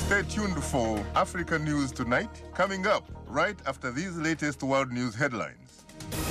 Stay tuned for Africa News Tonight, coming up right after these latest world news headlines.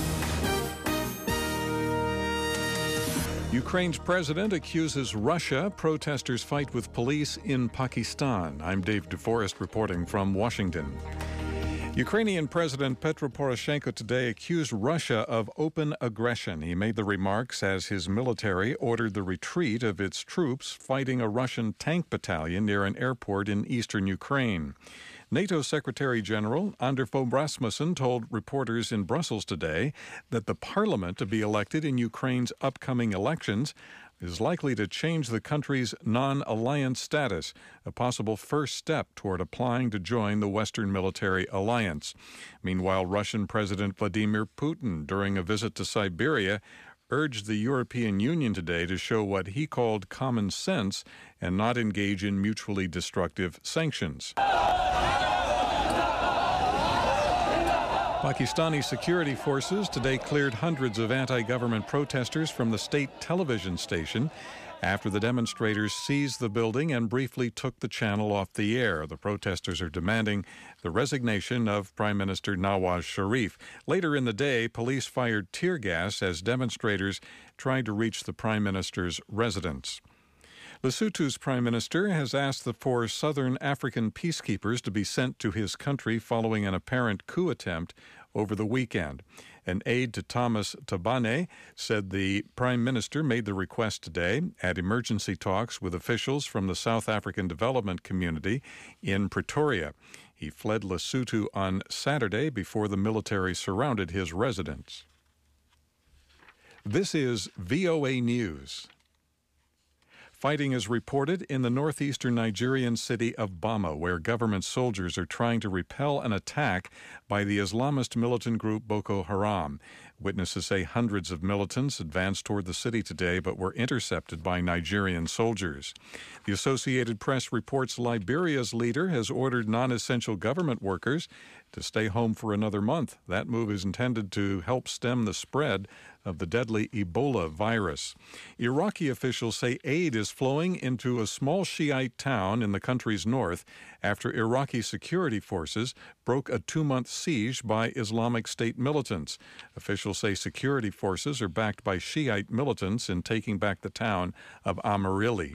Ukraine's president accuses Russia protesters fight with police in Pakistan. I'm Dave DeForest reporting from Washington. Ukrainian President Petro Poroshenko today accused Russia of open aggression. He made the remarks as his military ordered the retreat of its troops fighting a Russian tank battalion near an airport in eastern Ukraine. NATO Secretary General Anders Fogh Rasmussen told reporters in Brussels today that the parliament to be elected in Ukraine's upcoming elections is likely to change the country's non-alliance status, a possible first step toward applying to join the Western military alliance. Meanwhile, Russian President Vladimir Putin, during a visit to Siberia, urged the European Union today to show what he called common sense and not engage in mutually destructive sanctions. Pakistani security forces today cleared hundreds of anti-government protesters from the state television station after the demonstrators seized the building and briefly took the channel off the air. The protesters are demanding the resignation of Prime Minister Nawaz Sharif. Later in the day, police fired tear gas as demonstrators tried to reach the Prime Minister's residence. Lesotho's Prime Minister has asked for Southern African peacekeepers to be sent to his country following an apparent coup attempt over the weekend. An aide to Thomas Tabane said the Prime Minister made the request today at emergency talks with officials from the South African Development Community in Pretoria. He fled Lesotho on Saturday before the military surrounded his residence. This is VOA News. Fighting is reported in the northeastern Nigerian city of Bama, where government soldiers are trying to repel an attack by the Islamist militant group Boko Haram. Witnesses say hundreds of militants advanced toward the city today but were intercepted by Nigerian soldiers. The Associated Press reports Liberia's leader has ordered non-essential government workers to stay home for another month. That move is intended to help stem the spread of the deadly Ebola virus. Iraqi officials say aid is flowing into a small Shiite town in the country's north after Iraqi security forces broke a 2-month siege by Islamic State militants. Officials say security forces are backed by Shiite militants in taking back the town of Amarili.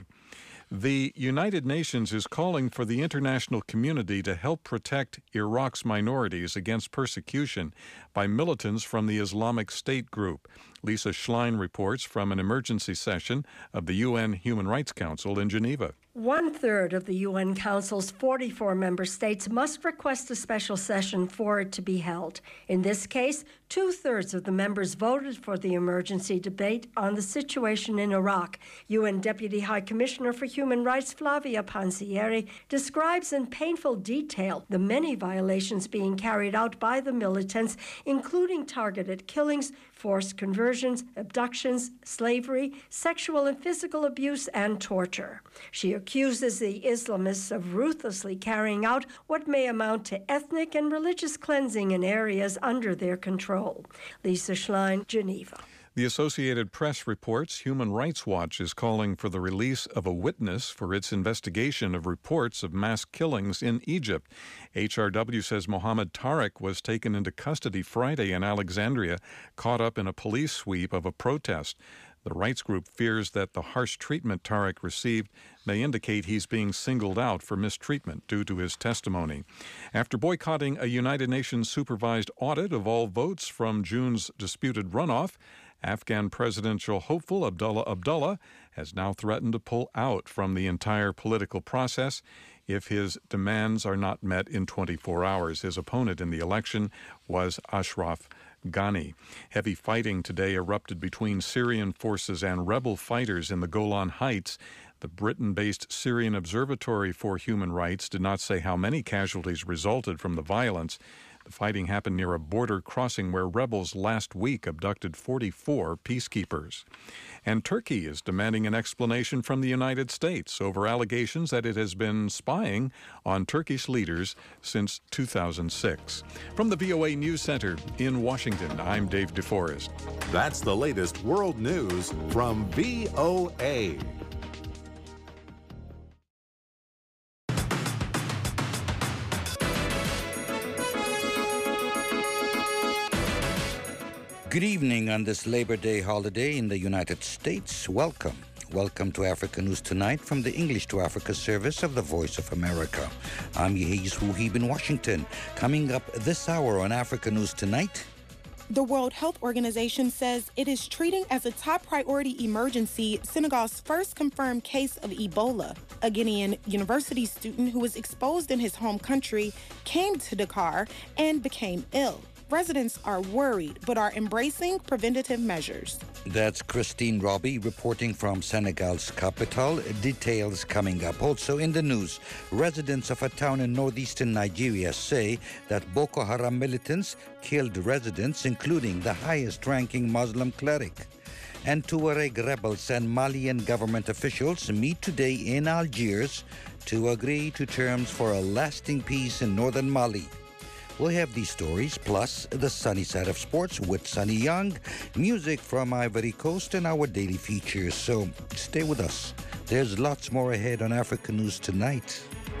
The United Nations is calling for the international community to help protect Iraq's minorities against persecution by militants from the Islamic State group. Lisa Schlein reports from an emergency session of the UN Human Rights Council in Geneva. 1/3 of the UN Council's 44 member states must request a special session for it to be held. In this case, 2/3 of the members voted for the emergency debate on the situation in Iraq. UN Deputy High Commissioner for Human Rights Flavia Pansieri describes in painful detail the many violations being carried out by the militants, including targeted killings, forced conversions, abductions, slavery, sexual and physical abuse, and torture. She accuses the Islamists of ruthlessly carrying out what may amount to ethnic and religious cleansing in areas under their control. Lisa Schlein, Geneva. The Associated Press reports Human Rights Watch is calling for the release of a witness for its investigation of reports of mass killings in Egypt. HRW says Mohammed Tariq was taken into custody Friday in Alexandria, caught up in a police sweep of a protest. The rights group fears that the harsh treatment Tariq received may indicate he's being singled out for mistreatment due to his testimony. After boycotting a United Nations supervised audit of all votes from June's disputed runoff, Afghan presidential hopeful Abdullah Abdullah has now threatened to pull out from the entire political process if his demands are not met in 24 hours. His opponent in the election was Ashraf Ghani. Heavy fighting today erupted between Syrian forces and rebel fighters in the Golan Heights. The Britain-based Syrian Observatory for Human Rights did not say how many casualties resulted from the violence. The fighting happened near a border crossing where rebels last week abducted 44 peacekeepers. And Turkey is demanding an explanation from the United States over allegations that it has been spying on Turkish leaders since 2006. From the VOA News Center in Washington, I'm Dave DeForest. That's the latest world news from VOA. Good evening on this Labor Day holiday in the United States. Welcome. Welcome to Africa News Tonight from the English to Africa service of the Voice of America. I'm Yehiz Wuhib in Washington. Coming up this hour on Africa News Tonight. The World Health Organization says it is treating as a top priority emergency Senegal's first confirmed case of Ebola. A Guinean university student who was exposed in his home country came to Dakar and became ill. Residents are worried but are embracing preventative measures. That's Christine Robbie reporting from Senegal's capital. Details coming up. Also in the news, residents of a town in northeastern Nigeria say that Boko Haram militants killed residents, including the highest-ranking Muslim cleric. And Tuareg rebels and Malian government officials meet today in Algiers to agree to terms for a lasting peace in northern Mali. We'll have these stories, plus the sunny side of sports with Sunny Young, music from Ivory Coast, and our daily features. So stay with us. There's lots more ahead on Africa News Tonight.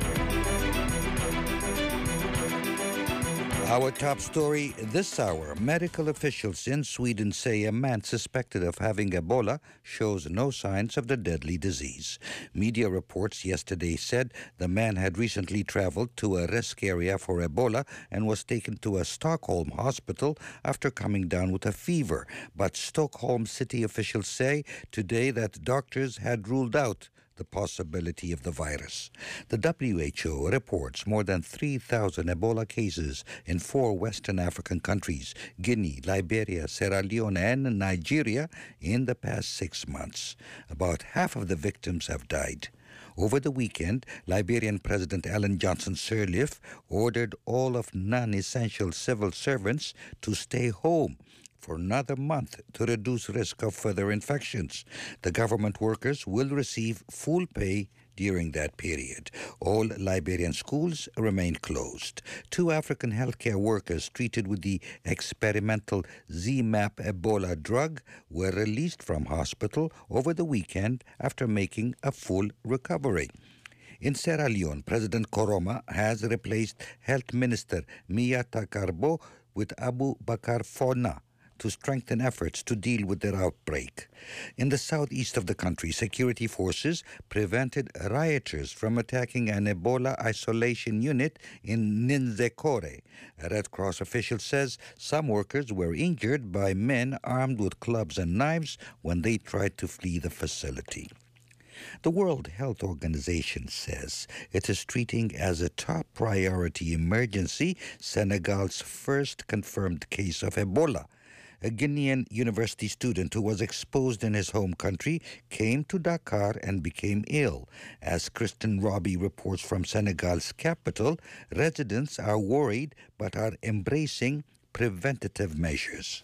Our top story this hour. Medical officials in Sweden say a man suspected of having Ebola shows no signs of the deadly disease. Media reports yesterday said the man had recently traveled to a risk area for Ebola and was taken to a Stockholm hospital after coming down with a fever. But Stockholm city officials say today that doctors had ruled out the possibility of the virus. The WHO reports more than 3,000 Ebola cases in 4 Western African countries, Guinea, Liberia, Sierra Leone, and Nigeria, in the past 6 months. About half of the victims have died. Over the weekend, Liberian President Ellen Johnson Sirleaf ordered all of non-essential civil servants to stay home for another month to reduce risk of further infections. The government workers will receive full pay during that period. All Liberian schools remain closed. 2 African healthcare workers treated with the experimental ZMapp Ebola drug were released from hospital over the weekend after making a full recovery. In Sierra Leone, President Koroma has replaced Health Minister Miyata Karbo with Abu Bakar Fona to strengthen efforts to deal with their outbreak. In the southeast of the country, security forces prevented rioters from attacking an Ebola isolation unit in Ninzekore. A Red Cross official says some workers were injured by men armed with clubs and knives when they tried to flee the facility. The World Health Organization says it is treating as a top priority emergency Senegal's first confirmed case of Ebola. A Guinean university student who was exposed in his home country came to Dakar and became ill. As Kristen Robbie reports from Senegal's capital, residents are worried but are embracing preventative measures.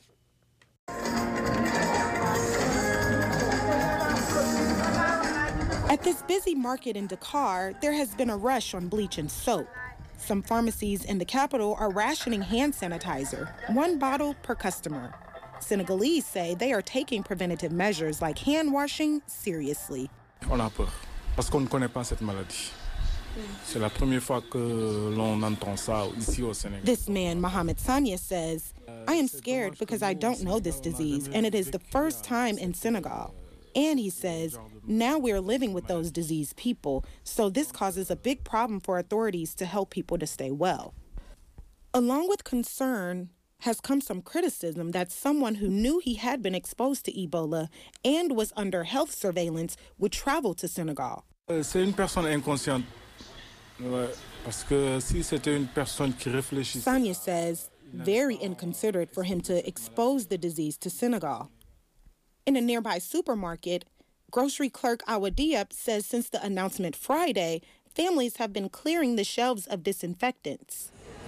At this busy market in Dakar, there has been a rush on bleach and soap. Some pharmacies in the capital are rationing hand sanitizer, 1 bottle per customer. Senegalese say they are taking preventative measures like hand washing seriously. On a peur parce qu'on ne connaît pas cette maladie. C'est la première fois que l'on entend ça ici au Sénégal. This man, Mohamed Sanya, says, I am scared because I don't know this disease, and it is the first time in Senegal. And he says, now we're living with those diseased people, so this causes a big problem for authorities to help people to stay well. Along with concern has come some criticism that someone who knew he had been exposed to Ebola and was under health surveillance would travel to Senegal. C'est une personne inconsciente. Parce que si c'était une personne qui réfléchissait. Sanya says, very inconsiderate for him to expose the disease to Senegal. In a nearby supermarket, grocery clerk Awa Diop says since the announcement Friday, families have been clearing the shelves of disinfectants.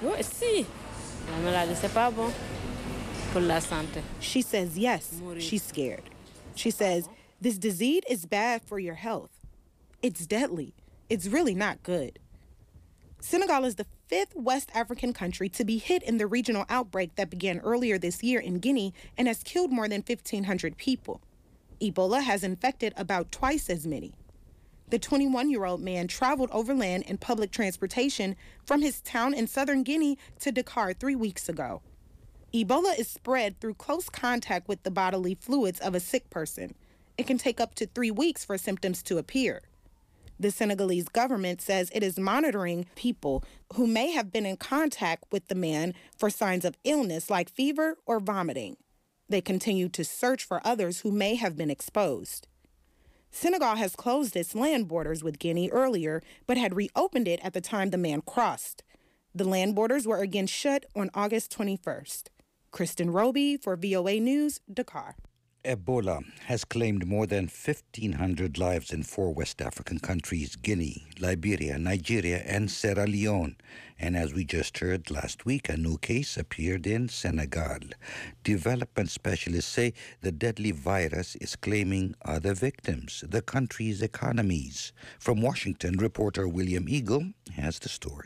She says yes, she's scared. She says, this disease is bad for your health. It's deadly. It's really not good. Senegal is the 5th West African country to be hit in the regional outbreak that began earlier this year in Guinea and has killed more than 1,500 people. Ebola has infected about twice as many. The 21-year-old man traveled overland in public transportation from his town in southern Guinea to Dakar 3 weeks ago. Ebola is spread through close contact with the bodily fluids of a sick person. It can take up to 3 weeks for symptoms to appear. The Senegalese government says it is monitoring people who may have been in contact with the man for signs of illness like fever or vomiting. They continue to search for others who may have been exposed. Senegal has closed its land borders with Guinea earlier, but had reopened it at the time the man crossed. The land borders were again shut on August 21st. Kristen Roby for VOA News, Dakar. Ebola has claimed more than 1,500 lives in 4 West African countries, Guinea, Liberia, Nigeria, and Sierra Leone. And as we just heard last week, a new case appeared in Senegal. Development specialists say the deadly virus is claiming other victims, the country's economies. From Washington, reporter William Eagle has the story.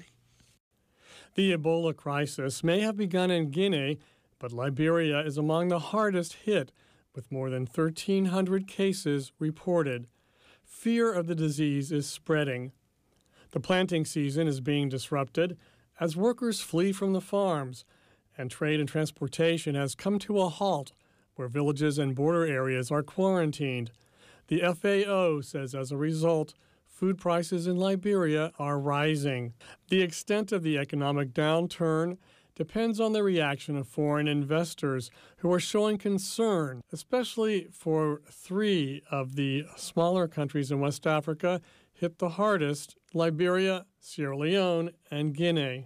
The Ebola crisis may have begun in Guinea, but Liberia is among the hardest hit, with more than 1,300 cases reported. Fear of the disease is spreading. The planting season is being disrupted as workers flee from the farms, and trade and transportation has come to a halt where villages and border areas are quarantined. The FAO says as a result, food prices in Liberia are rising. The extent of the economic downturn depends on the reaction of foreign investors who are showing concern, especially for 3 of the smaller countries in West Africa hit the hardest: Liberia, Sierra Leone, and Guinea.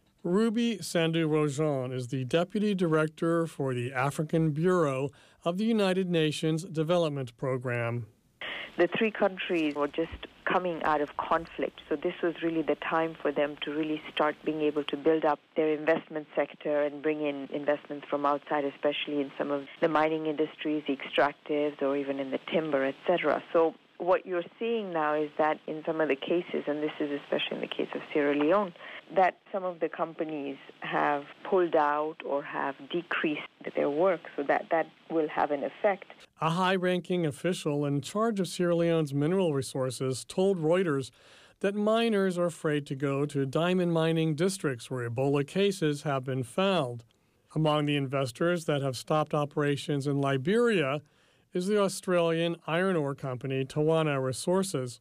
Ruby Sandu-Rojon is the Deputy Director for the African Bureau of the United Nations Development Program. The 3 countries were just coming out of conflict, so this was really the time for them to really start being able to build up their investment sector and bring in investments from outside, especially in some of the mining industries, the extractives, or even in the timber, etc. So what you're seeing now is that in some of the cases, and this is especially in the case of Sierra Leone, that some of the companies have pulled out or have decreased their work, so that will have an effect. A high-ranking official in charge of Sierra Leone's mineral resources told Reuters that miners are afraid to go to diamond mining districts where Ebola cases have been found. Among the investors that have stopped operations in Liberia is the Australian iron ore company Tawana Resources.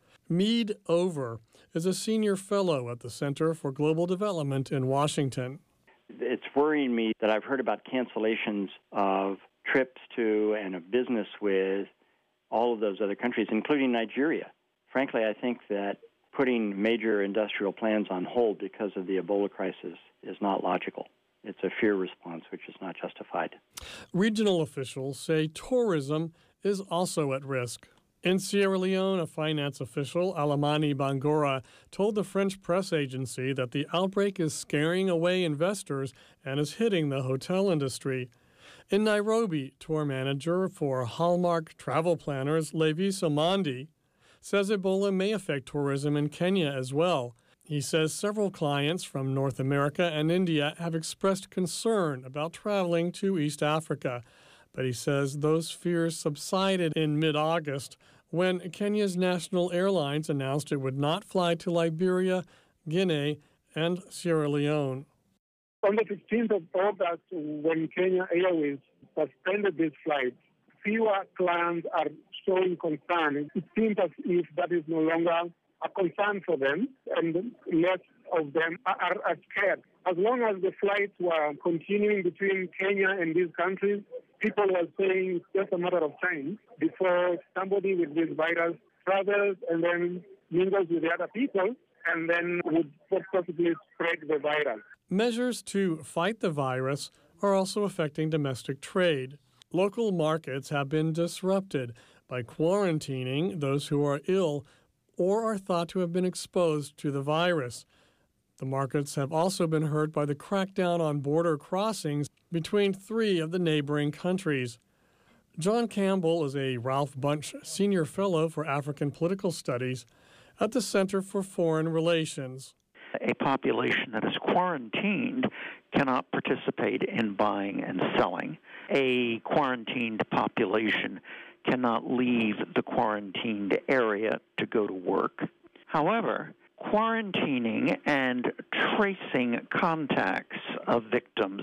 Mead Over is a senior fellow at the Center for Global Development in Washington. It's worrying me that I've heard about cancellations of trips to and of business with all of those other countries, including Nigeria. Frankly, I think that putting major industrial plans on hold because of the Ebola crisis is not logical. It's a fear response, which is not justified. Regional officials say tourism is also at risk. In Sierra Leone, a finance official, Alamani Bangora, told the French press agency that the outbreak is scaring away investors and is hitting the hotel industry. In Nairobi, tour manager for Hallmark Travel Planners, Levi Samandi, says Ebola may affect tourism in Kenya as well. He says several clients from North America and India have expressed concern about traveling to East Africa, but he says those fears subsided in mid-August when Kenya's national airlines announced it would not fly to Liberia, Guinea, and Sierra Leone. On the 15th of August, when Kenya Airways suspended these flights, fewer clients are showing concern. It seems as if that is no longer a concern for them, and less of them are scared. As long as the flights were continuing between Kenya and these countries, people were saying it's just a matter of time before somebody with this virus travels and then mingles with the other people and then would possibly spread the virus. Measures to fight the virus are also affecting domestic trade. Local markets have been disrupted by quarantining those who are ill or are thought to have been exposed to the virus. The markets have also been hurt by the crackdown on border crossings between 3 of the neighboring countries. John Campbell is a Ralph Bunche Senior Fellow for African Political Studies at the Center for Foreign Relations. A population that is quarantined cannot participate in buying and selling. A quarantined population cannot leave the quarantined area to go to work. However, quarantining and tracing contacts of victims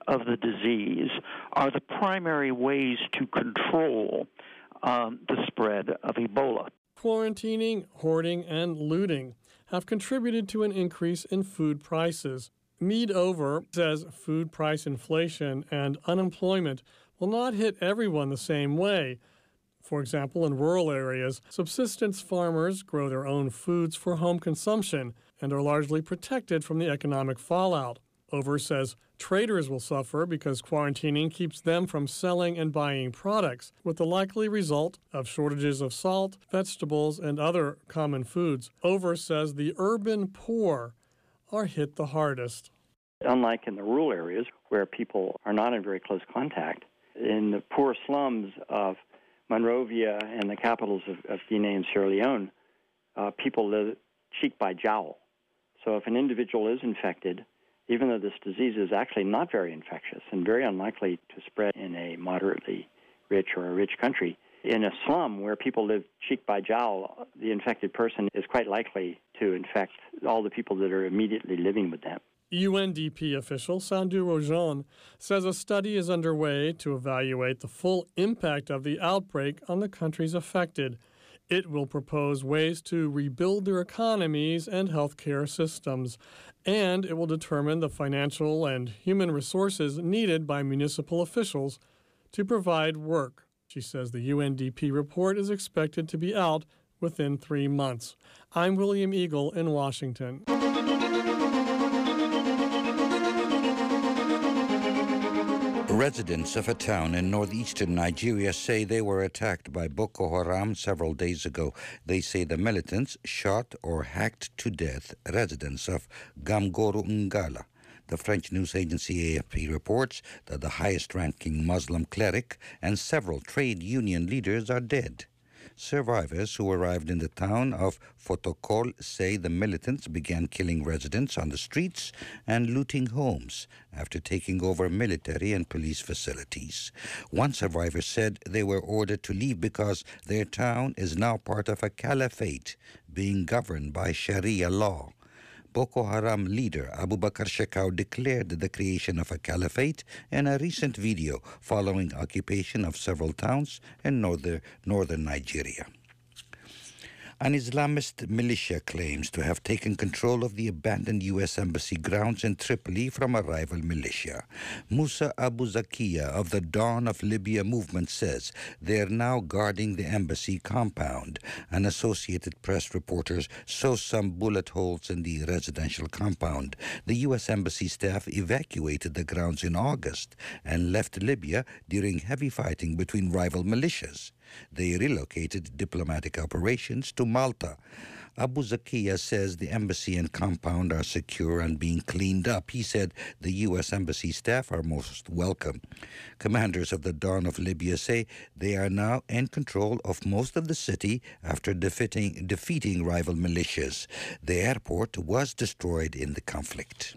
of the disease are the primary ways to control the spread of Ebola. Quarantining, hoarding, and looting have contributed to an increase in food prices. Mead Over says food price inflation and unemployment will not hit everyone the same way. For example, in rural areas, subsistence farmers grow their own foods for home consumption and are largely protected from the economic fallout. Over says traders will suffer because quarantining keeps them from selling and buying products, with the likely result of shortages of salt, vegetables, and other common foods. Over says the urban poor are hit the hardest. Unlike in the rural areas where people are not in very close contact, in the poor slums of Monrovia and the capitals of Guinea and Sierra Leone, people live cheek by jowl. So if an individual is infected, even though this disease is actually not very infectious and very unlikely to spread in a moderately rich or a rich country, in a slum where people live cheek by jowl, the infected person is quite likely to infect all the people that are immediately living with them. UNDP official Sandhu Rajan says a study is underway to evaluate the full impact of the outbreak on the countries affected. It will propose ways to rebuild their economies and healthcare systems, and it will determine the financial and human resources needed by municipal officials to provide work. She says the UNDP report is expected to be out within 3 months. I'm William Eagle in Washington. Residents of a town in northeastern Nigeria say they were attacked by Boko Haram several days ago. They say the militants shot or hacked to death residents of Gamgoro Ngala. The French news agency AFP reports that the highest-ranking Muslim cleric and several trade union leaders are dead. Survivors who arrived in the town of Fotokol say the militants began killing residents on the streets and looting homes after taking over military and police facilities. One survivor said they were ordered to leave because their town is now part of a caliphate being governed by Sharia law. Boko Haram leader Abubakar Shekau declared the creation of a caliphate in a recent video following occupation of several towns in northern Nigeria. An Islamist militia claims to have taken control of the abandoned U.S. Embassy grounds in Tripoli from a rival militia. Musa Abu Zakia of the Dawn of Libya movement says they are now guarding the embassy compound. An Associated Press reporters saw some bullet holes in the residential compound. The U.S. Embassy staff evacuated the grounds in August and left Libya during heavy fighting between rival militias. They relocated diplomatic operations to Malta. Abu Zakia says the embassy and compound are secure and being cleaned up. He said the U.S. Embassy staff are most welcome. Commanders of the Dawn of Libya say they are now in control of most of the city after defeating rival militias. The airport was destroyed in the conflict.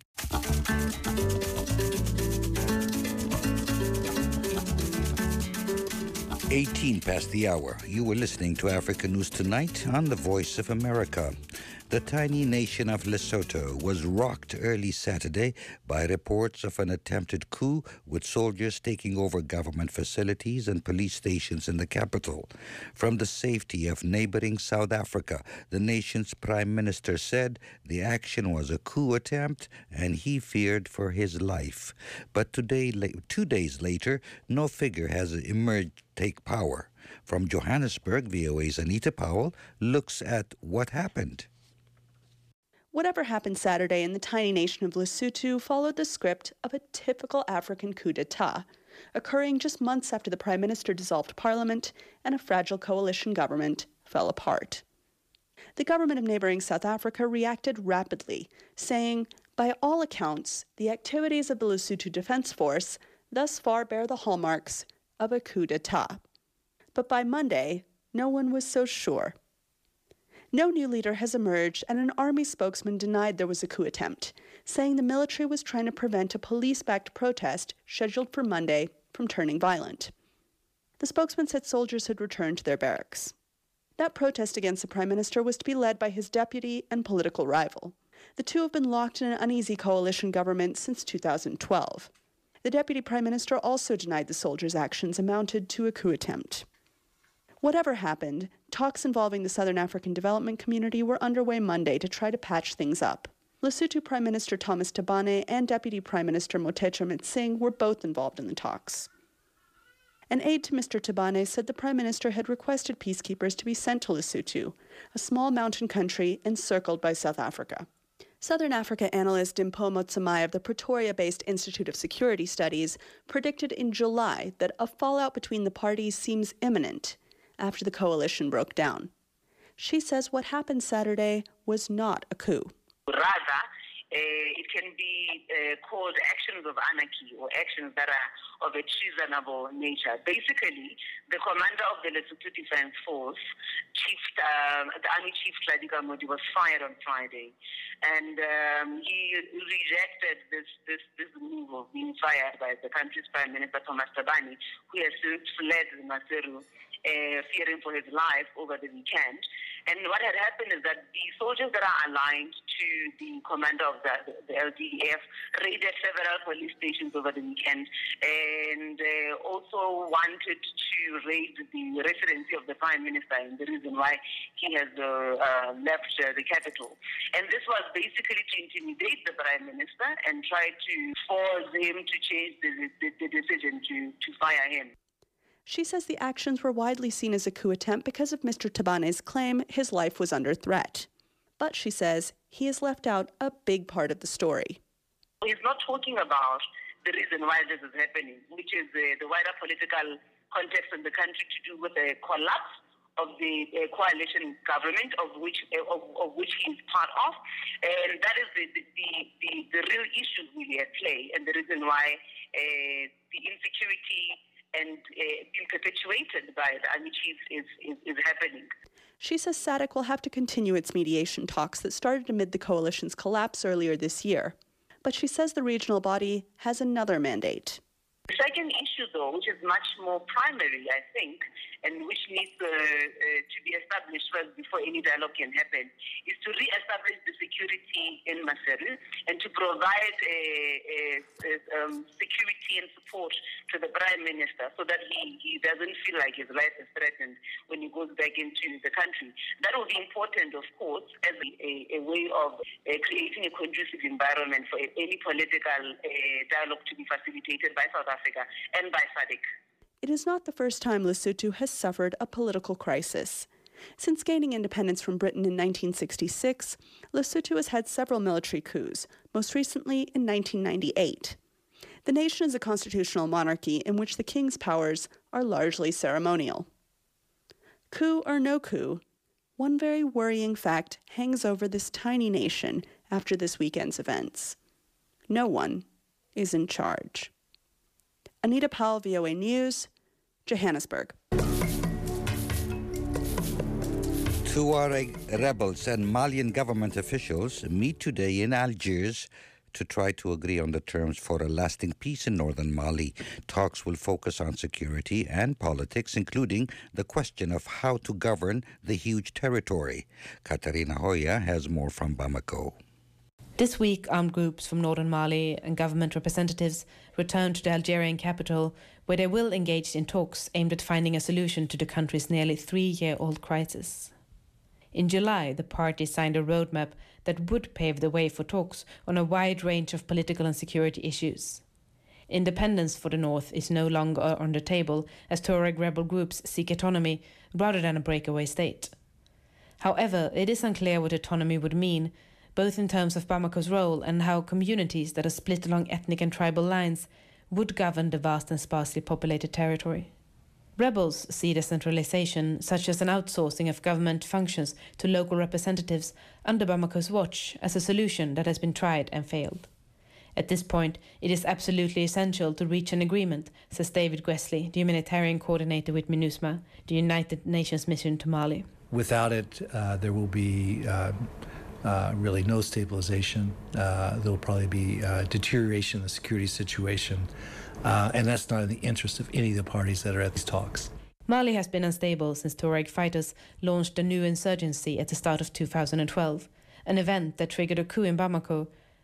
18 past the hour. You were listening to Africa News Tonight on the Voice of America. The tiny nation of Lesotho was rocked early Saturday by reports of an attempted coup with soldiers taking over government facilities and police stations in the capital. From the safety of neighboring South Africa, the nation's prime minister said the action was a coup attempt and he feared for his life. But 2 days later, no figure has emerged to take power. From Johannesburg, VOA's Anita Powell looks at what happened. Whatever happened Saturday in the tiny nation of Lesotho followed the script of a typical African coup d'etat, occurring just months after the Prime Minister dissolved Parliament and a fragile coalition government fell apart. The government of neighboring South Africa reacted rapidly, saying, by all accounts, the activities of the Lesotho Defense Force thus far bear the hallmarks of a coup d'etat. But by Monday, no one was so sure. No new leader has emerged, and an army spokesman denied there was a coup attempt, saying the military was trying to prevent a police-backed protest scheduled for Monday from turning violent. The spokesman said soldiers had returned to their barracks. That protest against the Prime Minister was to be led by his deputy and political rival. The two have been locked in an uneasy coalition government since 2012. The deputy prime minister also denied the soldiers' actions amounted to a coup attempt. Whatever happened, talks involving the Southern African Development Community were underway Monday to try to patch things up. Lesotho Prime Minister Thomas Thabane and Deputy Prime Minister Mothetsa Moetseng were both involved in the talks. An aide to Mr. Thabane said the Prime Minister had requested peacekeepers to be sent to Lesotho, a small mountain country encircled by South Africa. Southern Africa analyst Dimpho Motsamai of the Pretoria-based Institute of Security Studies predicted in July that a fallout between the parties seems imminent after the coalition broke down. She says what happened Saturday was not a coup. Rather, it can be called actions of anarchy or actions that are of a treasonable nature. Basically, the commander of the Lesotho Defense Force, the Army Chief Tlhadika Modi, was fired on Friday, and he rejected this move of being fired by the country's Prime Minister Thomas Thabane, who has since fled Maseru, fearing for his life over the weekend. And what had happened is that the soldiers that are aligned to the commander of the LDF raided several police stations over the weekend and also wanted to raid the residency of the Prime Minister, and the reason why he has left the capital. And this was basically to intimidate the Prime Minister and try to force him to change the decision to fire him. She says the actions were widely seen as a coup attempt because of Mr. Thabane's claim his life was under threat. But she says he has left out a big part of the story. He's not talking about the reason why this is happening, which is the wider political context in the country to do with the collapse of the coalition government of which he is part of, and that is the real issue really at play, and the reason why the insecurity and being perpetuated by the army chief is happening. She says SADC will have to continue its mediation talks that started amid the coalition's collapse earlier this year. But she says the regional body has another mandate. The second issue, though, which is much more primary, I think, and which needs to be established first before any dialogue can happen, is to re-establish the security in Maseru and to provide security and support to the Prime Minister so that he doesn't feel like his life is threatened when he goes back into the country. That will be important, of course, as a way of creating a conducive environment for any political dialogue to be facilitated by South Africa and by SADC. It is not the first time Lesotho has suffered a political crisis. Since gaining independence from Britain in 1966, Lesotho has had several military coups, most recently in 1998. The nation is a constitutional monarchy in which the king's powers are largely ceremonial. Coup or no coup, one very worrying fact hangs over this tiny nation after this weekend's events. No one is in charge. Anita Powell, VOA News, Johannesburg. Tuareg rebels and Malian government officials meet today in Algiers to try to agree on the terms for a lasting peace in northern Mali. Talks will focus on security and politics, including the question of how to govern the huge territory. Katarina Hoya has more from Bamako. This week, armed groups from northern Mali and government representatives returned to the Algerian capital, where they will engage in talks aimed at finding a solution to the country's nearly 3-year-old crisis. In July, the parties signed a roadmap that would pave the way for talks on a wide range of political and security issues. Independence for the north is no longer on the table, as Tuareg rebel groups seek autonomy rather than a breakaway state. However, it is unclear what autonomy would mean, both in terms of Bamako's role and how communities that are split along ethnic and tribal lines would govern the vast and sparsely populated territory. Rebels see decentralization, such as an outsourcing of government functions to local representatives under Bamako's watch, as a solution that has been tried and failed. At this point, it is absolutely essential to reach an agreement, says David Gwesley, the humanitarian coordinator with MINUSMA, the United Nations mission to Mali. Without it, there will be really no stabilization. There will probably be deterioration in the security situation, and that's not in the interest of any of the parties that are at these talks. Mali has been unstable since Tuareg fighters launched a new insurgency at the start of 2012, an event that triggered a coup in Bamako,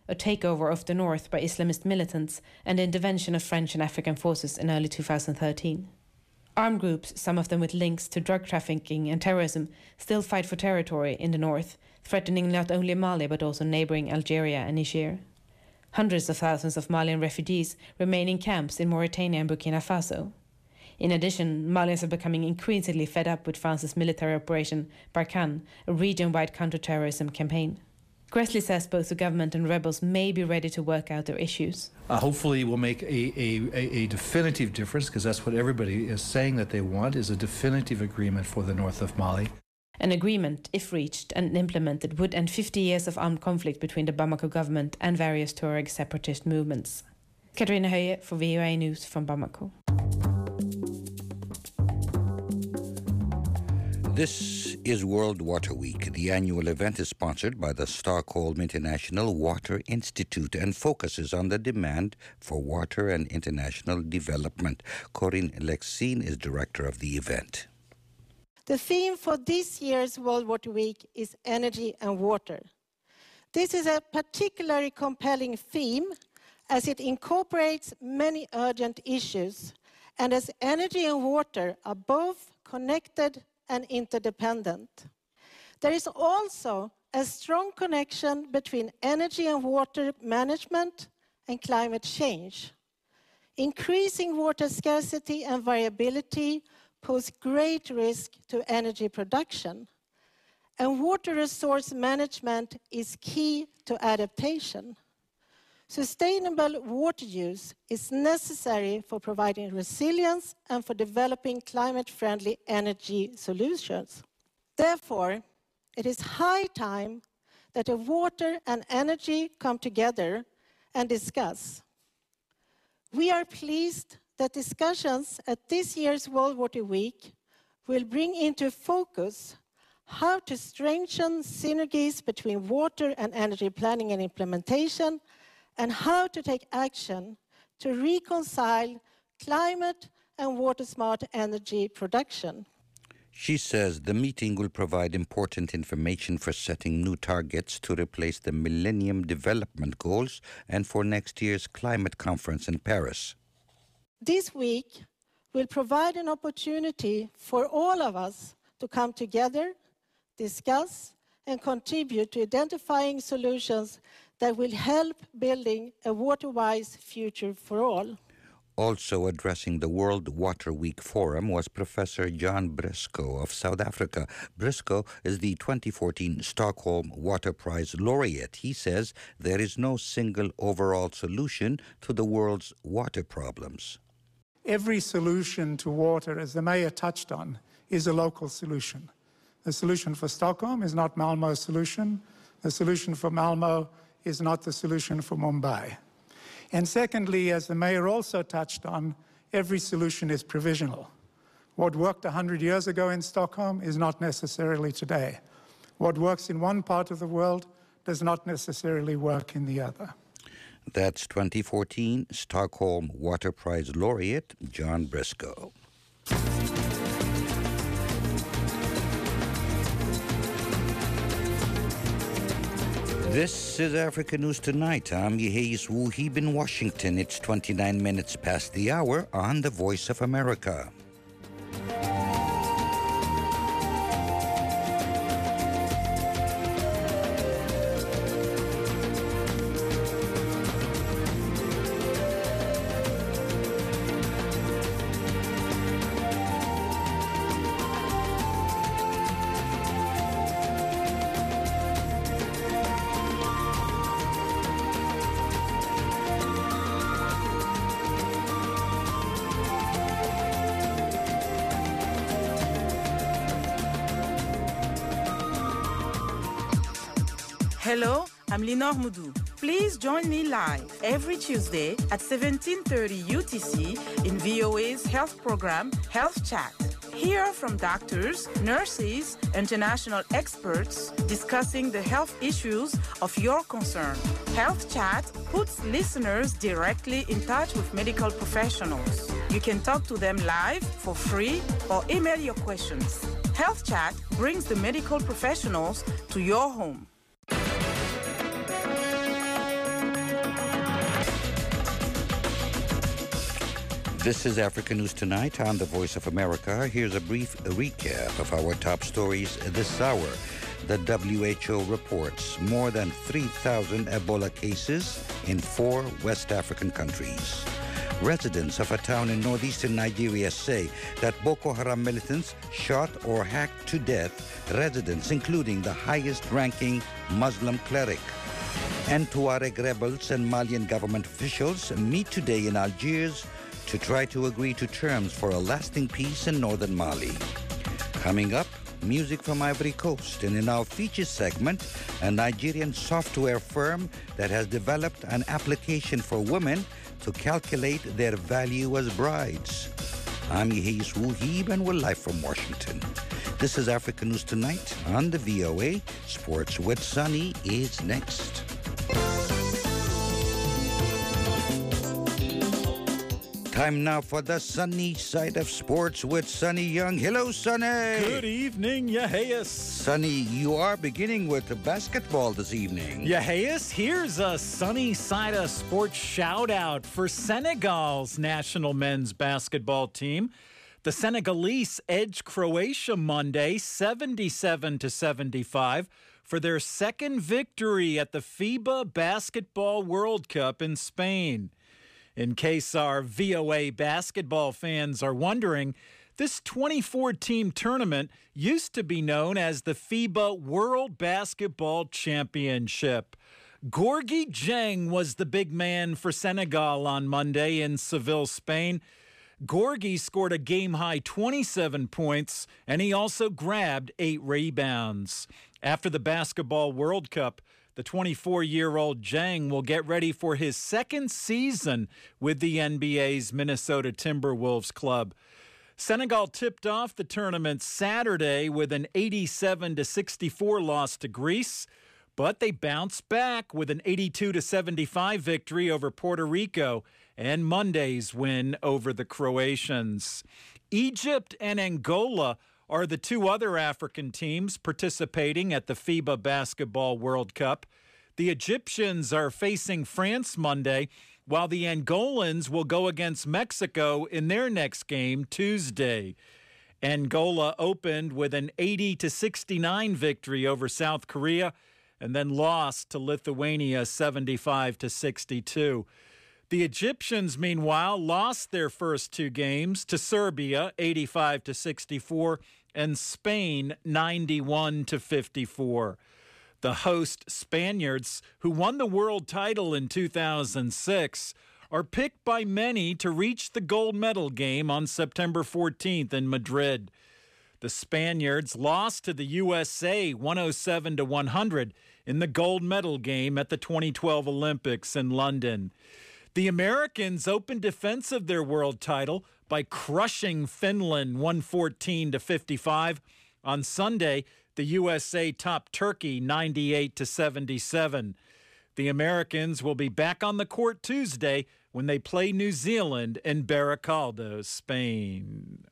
a takeover of the north by Islamist militants, and the intervention of French and African forces in early 2013. Armed groups, some of them with links to drug trafficking and terrorism, still fight for territory in the north, threatening not only Mali but also neighbouring Algeria and Niger. Hundreds of thousands of Malian refugees remain in camps in Mauritania and Burkina Faso. In addition, Malians are becoming increasingly fed up with France's military operation Barkhane, a region-wide counter-terrorism campaign. Gressly says both the government and rebels may be ready to work out their issues. Hopefully we'll make a definitive difference, because that's what everybody is saying that they want, is a definitive agreement for the north of Mali. An agreement, if reached and implemented, would end 50 years of armed conflict between the Bamako government and various Tuareg separatist movements. Katrina Höje for VOA News from Bamako. This is World Water Week. The annual event is sponsored by the Stockholm International Water Institute and focuses on the demand for water and international development. Corinne Lexine is director of the event. The theme for this year's World Water Week is energy and water. This is a particularly compelling theme as it incorporates many urgent issues, and as energy and water are both connected and interdependent. There is also a strong connection between energy and water management and climate change. Increasing water scarcity and variability pose great risk to energy production, and water resource management is key to adaptation. Sustainable water use is necessary for providing resilience and for developing climate-friendly energy solutions. Therefore, it is high time that water and energy come together and discuss. We are pleased that discussions at this year's World Water Week will bring into focus how to strengthen synergies between water and energy planning and implementation, and how to take action to reconcile climate and water-smart energy production. She says the meeting will provide important information for setting new targets to replace the Millennium Development Goals and for next year's climate conference in Paris. This week will provide an opportunity for all of us to come together, discuss, and contribute to identifying solutions that will help building a water-wise future for all. Also addressing the World Water Week Forum was Professor John Briscoe of South Africa. Briscoe is the 2014 Stockholm Water Prize laureate. He says there is no single overall solution to the world's water problems. Every solution to water, as the mayor touched on, is a local solution. The solution for Stockholm is not Malmö's solution. The solution for Malmö is not the solution for Mumbai. And secondly, as the mayor also touched on, every solution is provisional. What worked 100 years ago in Stockholm is not necessarily today. What works in one part of the world does not necessarily work in the other. That's 2014 Stockholm Water Prize laureate John Briscoe. This is Africa News Tonight. I'm Yeheyes Wuhib in Washington. It's 29 minutes past the hour on The Voice of America. Hello, I'm Linor Moudou. Please join me live every Tuesday at 17:30 UTC in VOA's health program, Health Chat. Hear from doctors, nurses, international experts discussing the health issues of your concern. Health Chat puts listeners directly in touch with medical professionals. You can talk to them live for free or email your questions. Health Chat brings the medical professionals to your home. This is Africa News Tonight on the Voice of America. Here's a brief recap of our top stories this hour. The WHO reports more than 3,000 Ebola cases in 4 West African countries. Residents of a town in northeastern Nigeria say that Boko Haram militants shot or hacked to death residents, including the highest-ranking Muslim cleric. And Tuareg rebels and Malian government officials meet today in Algiers to try to agree to terms for a lasting peace in northern Mali. Coming up, music from Ivory Coast, and in our feature segment, a Nigerian software firm that has developed an application for women to calculate their value as brides. I'm Yehis Wuhib, and we're live from Washington. This is Africa News Tonight on the VOA. Sports with Sunny is next. Time now for the sunny side of sports with Sonny Young. Hello, Sonny. Good evening, Yahayas. Sonny, you are beginning with basketball this evening. Yahayas, here's a sunny side of sports shout-out for Senegal's national men's basketball team. The Senegalese edged Croatia Monday 77-75 for their second victory at the FIBA Basketball World Cup in Spain. In case our VOA basketball fans are wondering, this 24-team tournament used to be known as the FIBA World Basketball Championship. Gorgui Dieng was the big man for Senegal on Monday in Seville, Spain. Gorgui scored a game-high 27 points, and he also grabbed 8 rebounds. After the Basketball World Cup, the 24-year-old Dieng will get ready for his second season with the NBA's Minnesota Timberwolves club. Senegal tipped off the tournament Saturday with an 87-64 loss to Greece, but they bounced back with an 82-75 victory over Puerto Rico and Monday's win over the Croatians. Egypt and Angola are the 2 other African teams participating at the FIBA Basketball World Cup. The Egyptians are facing France Monday, while the Angolans will go against Mexico in their next game Tuesday. Angola opened with an 80-69 victory over South Korea and then lost to Lithuania 75-62. The Egyptians, meanwhile, lost their first 2 games to Serbia 85-64 and Spain 91-54. The host Spaniards, who won the world title in 2006, are picked by many to reach the gold medal game on September 14th in Madrid. The Spaniards lost to the USA 107-100 in the gold medal game at the 2012 Olympics in London. The Americans opened defense of their world title by crushing Finland 114-55. On Sunday, the USA topped Turkey 98-77. The Americans will be back on the court Tuesday when they play New Zealand in Baracaldo, Spain.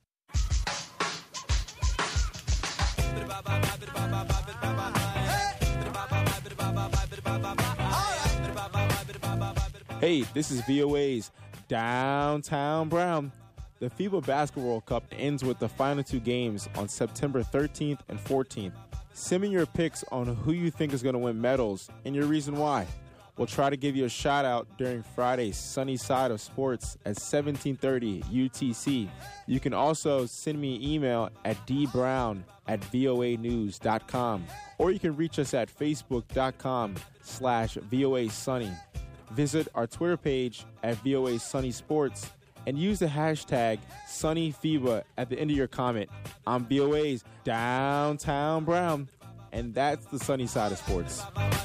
Hey, this is VOA's Downtown Brown. The FIBA Basketball World Cup ends with the final 2 games on September 13th and 14th. Send me your picks on who you think is going to win medals and your reason why. We'll try to give you a shout out during Friday's Sunny Side of Sports at 1730 UTC. You can also send me an email at dbrown@voanews.com, or you can reach us at facebook.com/voasunny. Visit our Twitter page at VOA Sunny Sports and use the hashtag SunnyFIBA at the end of your comment. I'm VOA's Downtown Brown, and that's the sunny side of sports.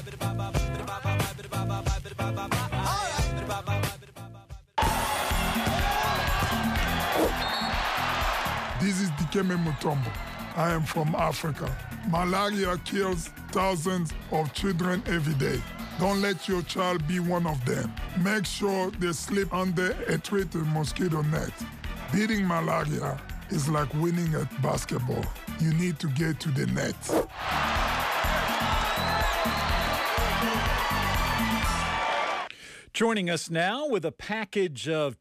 This is Dikeme Mutombo. I am from Africa. Malaria kills thousands of children every day. Don't let your child be one of them. Make sure they sleep under a treated mosquito net. Beating malaria is like winning at basketball. You need to get to the net. Joining us now with a package of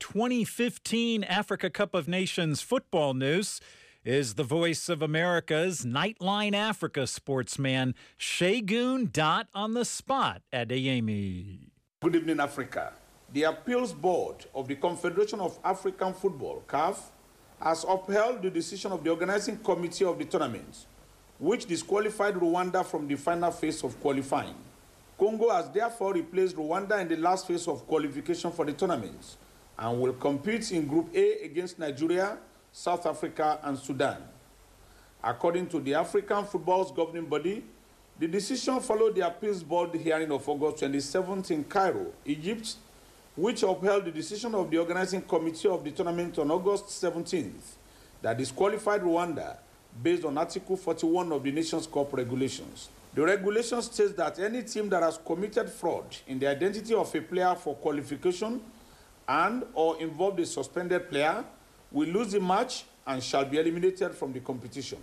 2015 Africa Cup of Nations football news is the voice of America's Nightline Africa sportsman, Segun Dot on the spot at AAMI. Good evening, Africa. The Appeals Board of the Confederation of African Football, CAF, has upheld the decision of the organizing committee of the tournament, which disqualified Rwanda from the final phase of qualifying. Congo has therefore replaced Rwanda in the last phase of qualification for the tournament and will compete in Group A against Nigeria, South Africa, and Sudan. According to the African football's governing body, the decision followed the Appeals Board hearing of August 27th in Cairo, Egypt, which upheld the decision of the organizing committee of the tournament on August 17th that disqualified Rwanda based on Article 41 of the Nations Cup regulations. The regulation states that any team that has committed fraud in the identity of a player for qualification and or involved a suspended player will lose the match and shall be eliminated from the competition.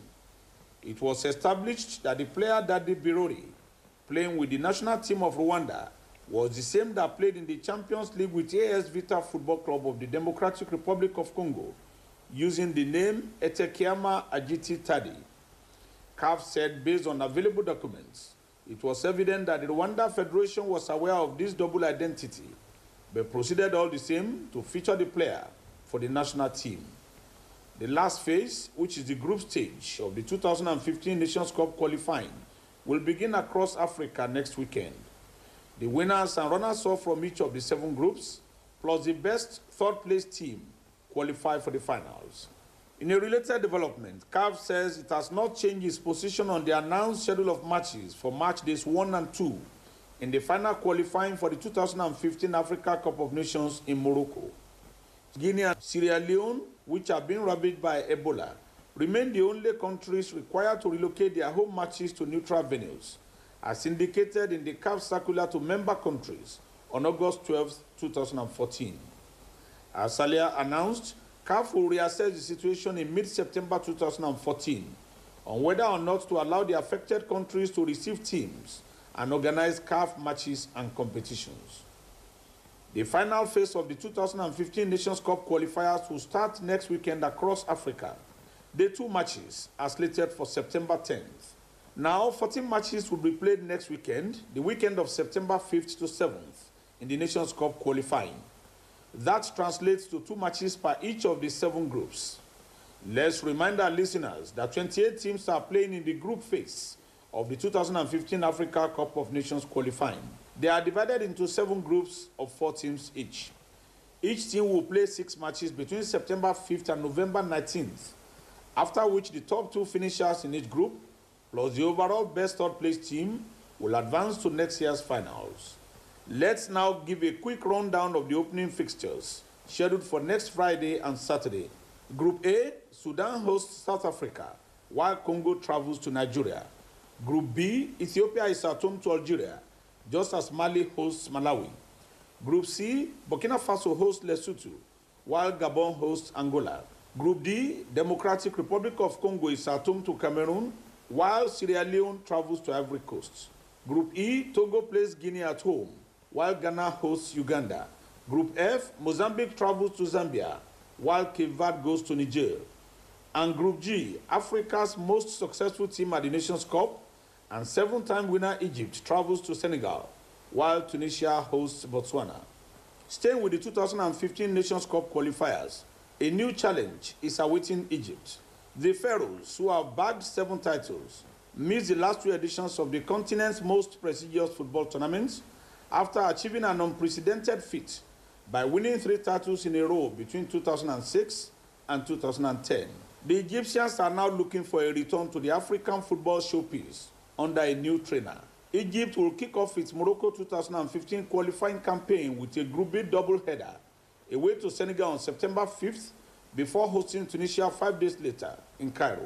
It was established that the player Dadi Birori, playing with the national team of Rwanda, was the same that played in the Champions League with AS Vita Football Club of the Democratic Republic of Congo, using the name Etekiama Ajiti Tadi. CAF said, based on available documents, it was evident that the Rwanda Federation was aware of this double identity, but proceeded all the same to feature the player for the national team. The last phase, which is the group stage of the 2015 Nations Cup qualifying, will begin across Africa next weekend. The winners and runners-up from each of the 7 groups, plus the best third-place team, qualify for the finals. In a related development, CAF says it has not changed its position on the announced schedule of matches for match days 1 and 2 in the final qualifying for the 2015 Africa Cup of Nations in Morocco. Guinea and Sierra Leone, which have been ravaged by Ebola, remain the only countries required to relocate their home matches to neutral venues, as indicated in the CAF circular to member countries on August 12, 2014. As earlier announced, CAF will reassess the situation in mid-September 2014 on whether or not to allow the affected countries to receive teams and organize CAF matches and competitions. The final phase of the 2015 Nations Cup qualifiers will start next weekend across Africa. The 2 matches are slated for September 10th. Now, 14 matches will be played next weekend, the weekend of September 5th to 7th, in the Nations Cup qualifying. That translates to 2 matches per each of the 7 groups. Let's remind our listeners that 28 teams are playing in the group phase of the 2015 Africa Cup of Nations qualifying. They are divided into 7 groups of 4 teams each. Each team will play 6 matches between September 5th and November 19th, after which the top 2 finishers in each group, plus the overall best third-place team, will advance to next year's finals. Let's now give a quick rundown of the opening fixtures scheduled for next Friday and Saturday. Group A, Sudan hosts South Africa, while Congo travels to Nigeria. Group B, Ethiopia is at home to Algeria, just as Mali hosts Malawi. Group C, Burkina Faso hosts Lesotho, while Gabon hosts Angola. Group D, Democratic Republic of Congo is at home to Cameroon, while Sierra Leone travels to Ivory Coast. Group E, Togo plays Guinea at home, while Ghana hosts Uganda. Group F, Mozambique travels to Zambia, while Cape Verde goes to Niger. And Group G, Africa's most successful team at the Nations Cup and 7-time winner Egypt travels to Senegal, while Tunisia hosts Botswana. Staying with the 2015 Nations Cup qualifiers, a new challenge is awaiting Egypt. The Pharaohs, who have bagged 7 titles, missed the last 2 editions of the continent's most prestigious football tournaments after achieving an unprecedented feat by winning 3 titles in a row between 2006 and 2010. The Egyptians are now looking for a return to the African football showpiece under a new trainer. Egypt will kick off its Morocco 2015 qualifying campaign with a Group B doubleheader away to Senegal on September 5th before hosting Tunisia 5 days later in Cairo.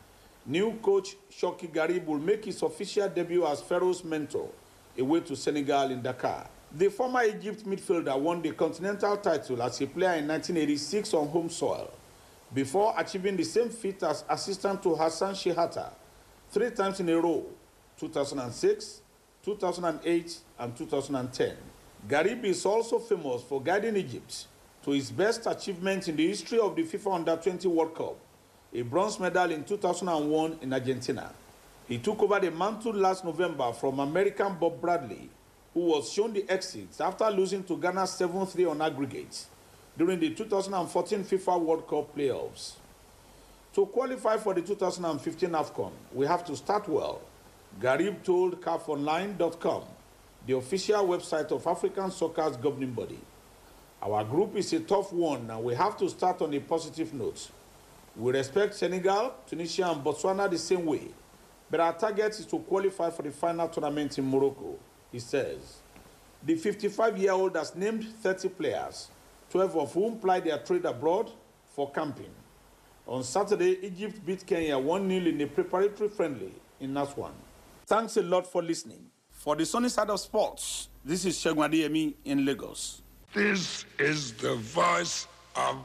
New coach Shoki Garib will make his official debut as Pharaoh's mentor away to Senegal in Dakar. The former Egypt midfielder won the continental title as a player in 1986 on home soil, before achieving the same feat as assistant to Hassan Shehata 3 times in a row, 2006, 2008, and 2010. Garib is also famous for guiding Egypt to its best achievement in the history of the FIFA Under-20 World Cup, a bronze medal in 2001 in Argentina. He took over the mantle last November from American Bob Bradley, who was shown the exit after losing to Ghana 7-3 on aggregate during the 2014 FIFA World Cup playoffs. To qualify for the 2015 AFCON, we have to start well, Garib told CAFOnline.com, the official website of African soccer's governing body. Our group is a tough one, and we have to start on a positive note. We respect Senegal, Tunisia, and Botswana the same way, but our target is to qualify for the final tournament in Morocco, he says. The 55-year-old has named 30 players, 12 of whom plied their trade abroad for camping. On Saturday, Egypt beat Kenya 1-0 in a preparatory friendly in Aswan. Thanks a lot for listening. For the sunny side of sports, this is Segun Adeyemi in Lagos. This is the voice of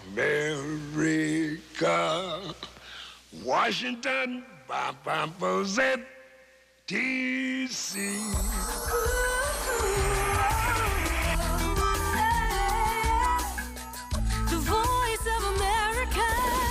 America. Washington, D.C. The voice of America.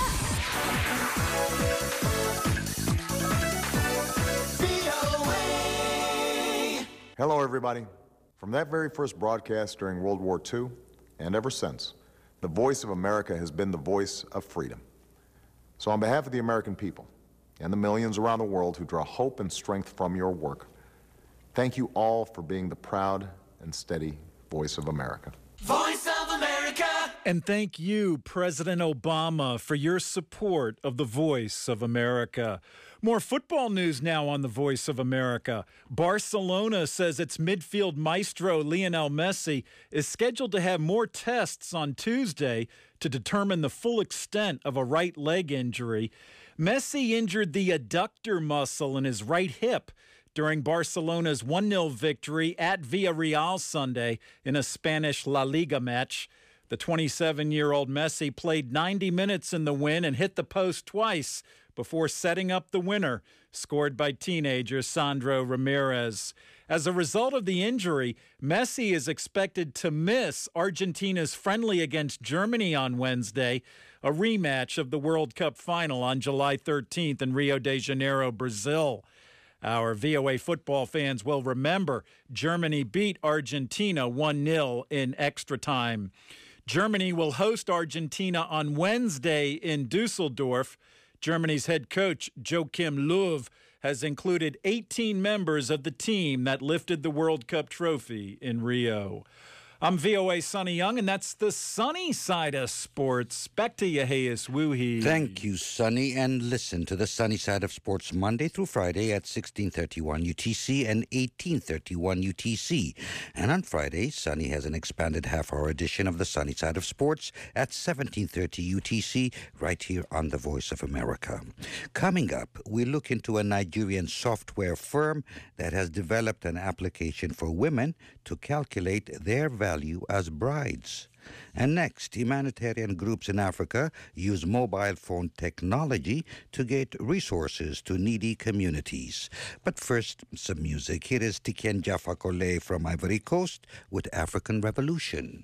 Hello, everybody. From that very first broadcast during World War II, and ever since, the Voice of America has been the voice of freedom. So on behalf of the American people and the millions around the world who draw hope and strength from your work, thank you all for being the proud and steady voice of America. Voice of America. And thank you, President Obama, for your support of the Voice of America. More football news now on the Voice of America. Barcelona says its midfield maestro Lionel Messi is scheduled to have more tests on Tuesday to determine the full extent of a right leg injury. Messi injured the adductor muscle in his right hip during Barcelona's 1-0 victory at Villarreal Sunday in a Spanish La Liga match. The 27-year-old Messi played 90 minutes in the win and hit the post twice before setting up the winner, scored by teenager Sandro Ramirez. As a result of the injury, Messi is expected to miss Argentina's friendly against Germany on Wednesday, a rematch of the World Cup final on July 13th in Rio de Janeiro, Brazil. Our VOA football fans will remember Germany beat Argentina 1-0 in extra time. Germany will host Argentina on Wednesday in Dusseldorf. Germany's head coach, Joachim Löw, has included 18 members of the team that lifted the World Cup trophy in Rio. I'm VOA Sonny Young, and that's the sunny side of sports. Back to you, Hayes Woohee. Thank you, Sonny. And listen to the sunny side of sports Monday through Friday at 1631 UTC and 1831 UTC. And on Friday, Sonny has an expanded half-hour edition of the sunny side of sports at 1730 UTC right here on the Voice of America. Coming up, we look into a Nigerian software firm that has developed an application for women to calculate their value as brides. And next, humanitarian groups in Africa use mobile phone technology to get resources to needy communities. But first, some music. Here is Tiken Jah Fakoly from Ivory Coast with African Revolution.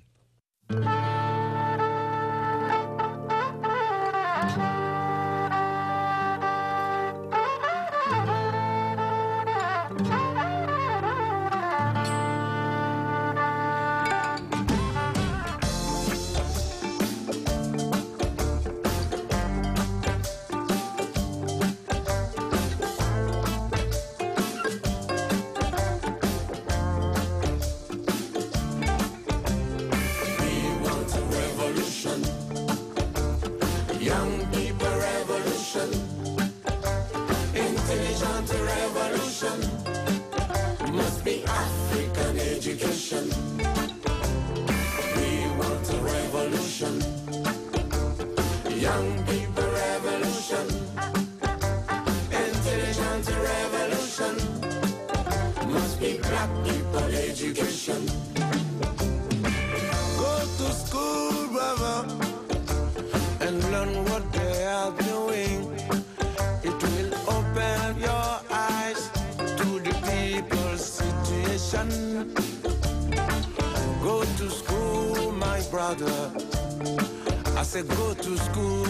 to school, my brother. I said go to school.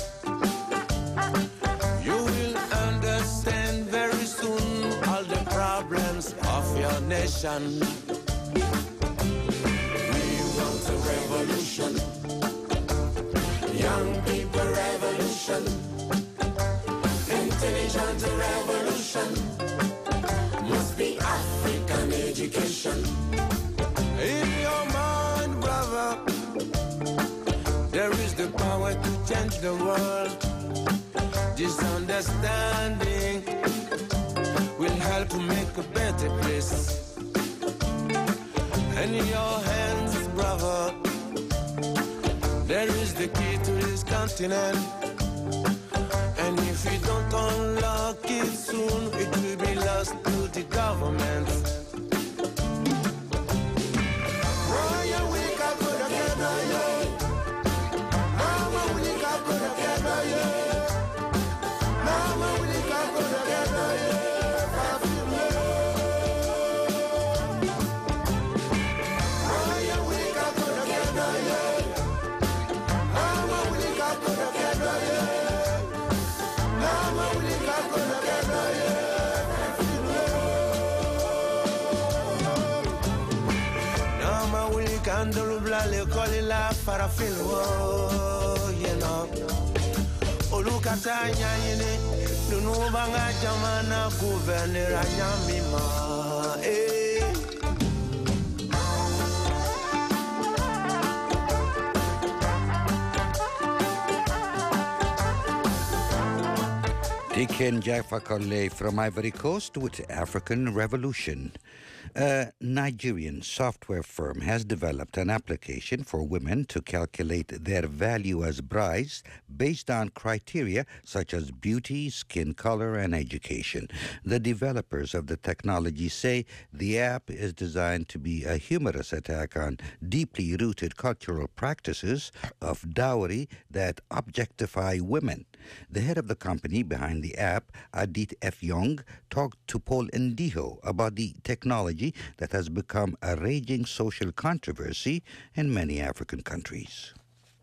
You will understand very soon all the problems of your nation. We want a revolution. Young people revolution. Intelligent revolution. Must be African education. In your mind, brother, there is the power to change the world. This understanding will help to make a better place. In your hands, brother, there is the key to this continent. And if we don't unlock it soon, it will be lost to the government. Le kolila farafilo, you know. Olukatanya yene, lunubanga jamana gouverneur anyamima. Diken Jaffa Colley from Ivory Coast with African Revolution. A Nigerian software firm has developed an application for women to calculate their value as brides based on criteria such as beauty, skin color, and education. The developers of the technology say the app is designed to be a humorous attack on deeply rooted cultural practices of dowry that objectify women. The head of the company behind the app, Adit F. Young, talked to Paul Ndiho about the technology that has become a raging social controversy in many African countries.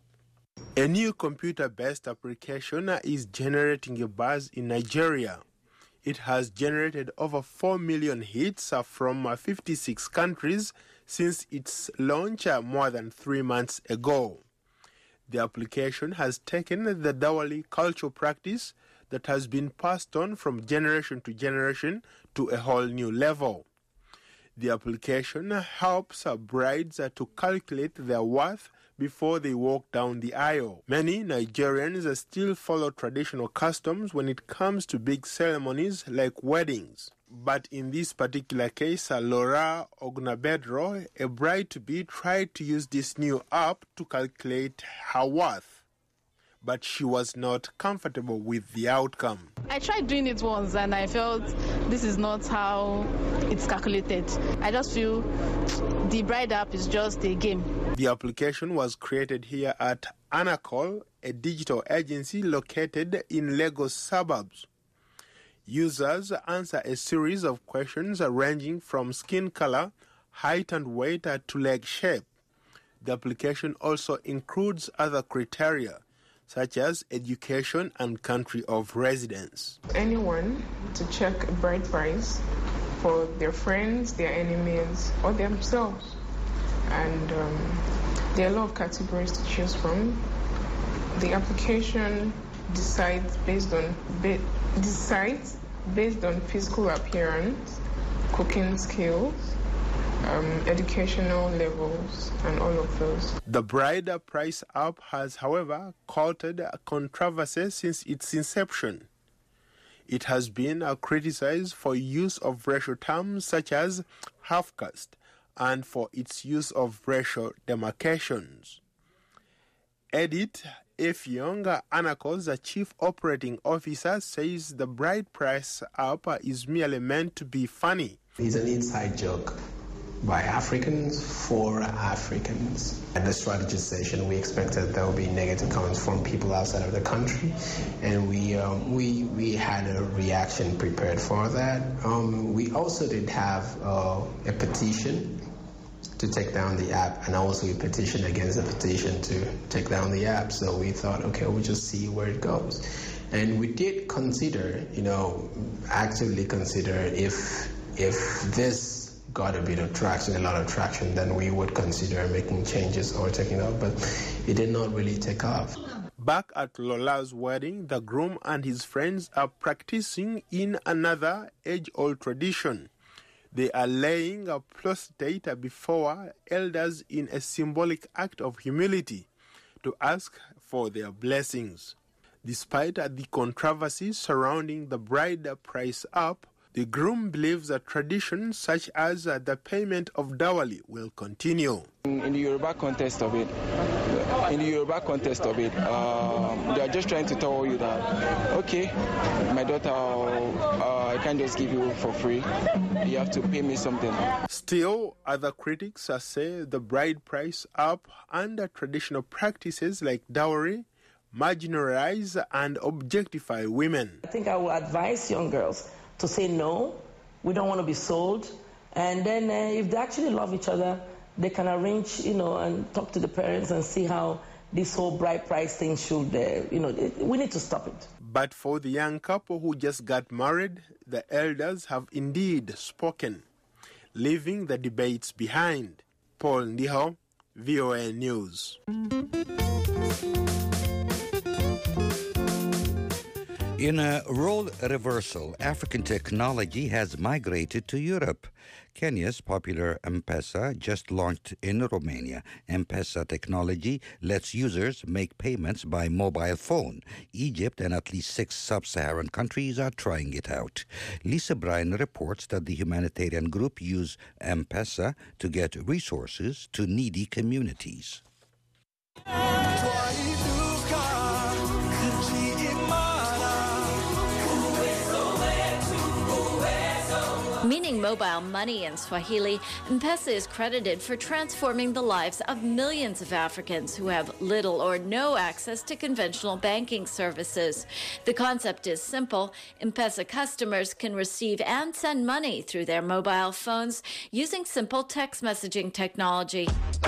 A new computer-based application is generating a buzz in Nigeria. It has generated over 4 million hits from 56 countries since its launch more than 3 months ago. The application has taken the dowry cultural practice that has been passed on from generation to generation to a whole new level. The application helps brides to calculate their worth before they walk down the aisle. Many Nigerians still follow traditional customs when it comes to big ceremonies like weddings. But in this particular case, Laura Ognabedro, a bride-to-be, tried to use this new app to calculate her worth. But she was not comfortable with the outcome. I tried doing it once and I felt this is not how it's calculated. I just feel the bride app is just a game. The application was created here at Anacol, a digital agency located in Lagos suburbs. Users answer a series of questions ranging from skin color, height and weight to leg shape. The application also includes other criteria, such as education and country of residence. Anyone to check a bride price for their friends, their enemies, or themselves. And there are a lot of categories to choose from. The application decides based on physical appearance, cooking skills, educational levels, and all of those. The bride price app has, however, courted controversy since its inception. It has been criticized for use of racial terms such as half-caste and for its use of racial demarcations. Edith F. Young, Anacol's chief operating officer, says the bride price app is merely meant to be funny. It's an inside joke by Africans for Africans. At the strategy session, we expected there would be negative comments from people outside of the country, and we had a reaction prepared for that. We also did have a petition to take down the app, and also we petitioned against the petition to take down the app. So we thought, okay, we'll just see where it goes. And we did consider, actively consider if this got a bit of traction, a lot of traction, then we would consider making changes or taking it off, but it did not really take off. Back at Lola's wedding, the groom and his friends are practicing in another age-old tradition. They are laying a prostate before elders in a symbolic act of humility to ask for their blessings. Despite the controversies surrounding the bride price up, the groom believes that traditions such as the payment of dowry will continue. In the Yoruba context of it, they are just trying to tell you that, okay, my daughter, I can't just give you for free. You have to pay me something. Still, other critics say the bride price up and traditional practices like dowry marginalize and objectify women. I think I will advise young girls to say no, we don't want to be sold. And then if they actually love each other, they can arrange, and talk to the parents and see how this whole bride price thing should, we need to stop it. But for the young couple who just got married, the elders have indeed spoken, leaving the debates behind. Paul Ndiho, VOA News. In a role reversal, African technology has migrated to Europe. Kenya's popular M-Pesa just launched in Romania. M-Pesa technology lets users make payments by mobile phone. Egypt and at least 6 sub-Saharan countries are trying it out. Lisa Bryan reports that the humanitarian group used M-Pesa to get resources to needy communities. Meaning mobile money in Swahili, M-Pesa is credited for transforming the lives of millions of Africans who have little or no access to conventional banking services. The concept is simple. M-Pesa customers can receive and send money through their mobile phones using simple text messaging technology.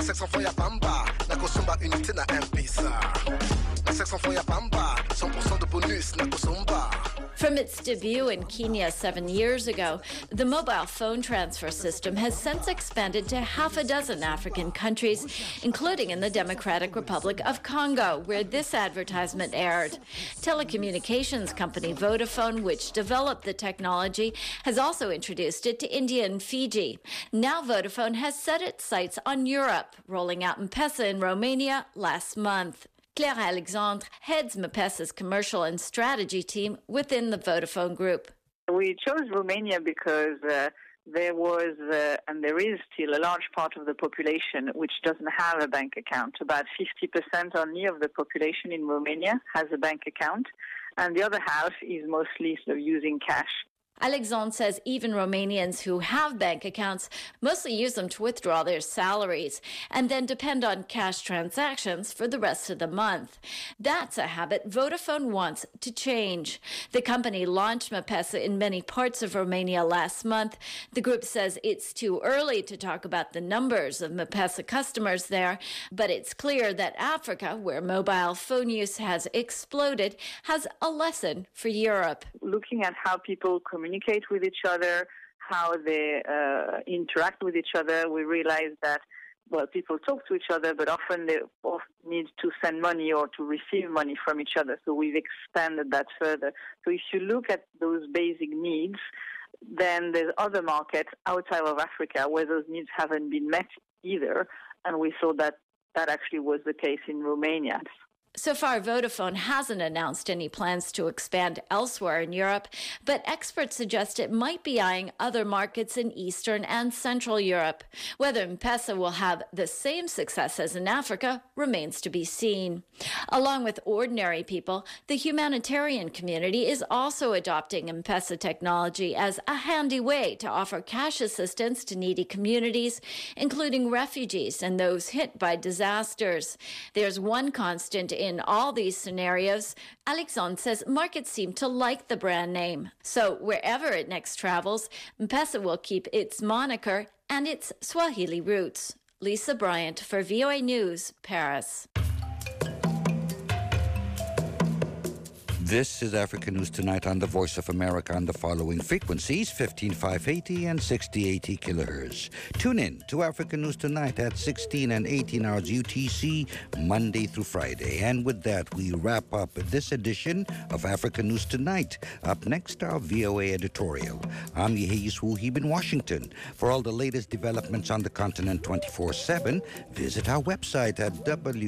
From its debut in Kenya 7 years ago, the mobile phone transfer system has since expanded to half a dozen African countries, including in the Democratic Republic of Congo, where this advertisement aired. Telecommunications company Vodafone, which developed the technology, has also introduced it to India and Fiji. Now Vodafone has set its sights on Europe, rolling out M-Pesa in Romania last month. Claire Alexandre heads M-Pesa's commercial and strategy team within the Vodafone Group. We chose Romania because there was and there is still a large part of the population which doesn't have a bank account. About 50% only of the population in Romania has a bank account, and the other half is mostly sort of using cash. Alexandre says even Romanians who have bank accounts mostly use them to withdraw their salaries and then depend on cash transactions for the rest of the month. That's a habit Vodafone wants to change. The company launched M-Pesa in many parts of Romania last month. The group says it's too early to talk about the numbers of M-Pesa customers there, but it's clear that Africa, where mobile phone use has exploded, has a lesson for Europe. Looking at how people communicate with each other, how they interact with each other, we realize that, well, people talk to each other, but often they both need to send money or to receive money from each other. So we've expanded that further. So if you look at those basic needs, then there's other markets outside of Africa where those needs haven't been met either. And we saw that that actually was the case in Romania. So far, Vodafone hasn't announced any plans to expand elsewhere in Europe, but experts suggest it might be eyeing other markets in Eastern and Central Europe. Whether M-Pesa will have the same success as in Africa remains to be seen. Along with ordinary people, the humanitarian community is also adopting M-Pesa technology as a handy way to offer cash assistance to needy communities, including refugees and those hit by disasters. There's one constant in all these scenarios. Alexandre says markets seem to like the brand name. So wherever it next travels, M-Pesa will keep its moniker and its Swahili roots. Lisa Bryant for VOA News, Paris. This is Africa News Tonight on the Voice of America on the following frequencies, 15580 and 6080 kilohertz. Tune in to Africa News Tonight at 16 and 18 hours UTC, Monday through Friday. And with that, we wrap up this edition of Africa News Tonight. Up next, our VOA editorial. I'm Yehiyus Wuhib in Washington. For all the latest developments on the continent 24/7, visit our website at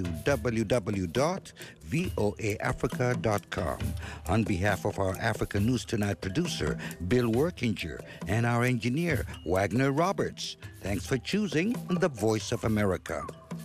www.voaafrica.com. On behalf of our Africa News Tonight producer, Bill Workinger, and our engineer, Wagner Roberts, thanks for choosing the Voice of America.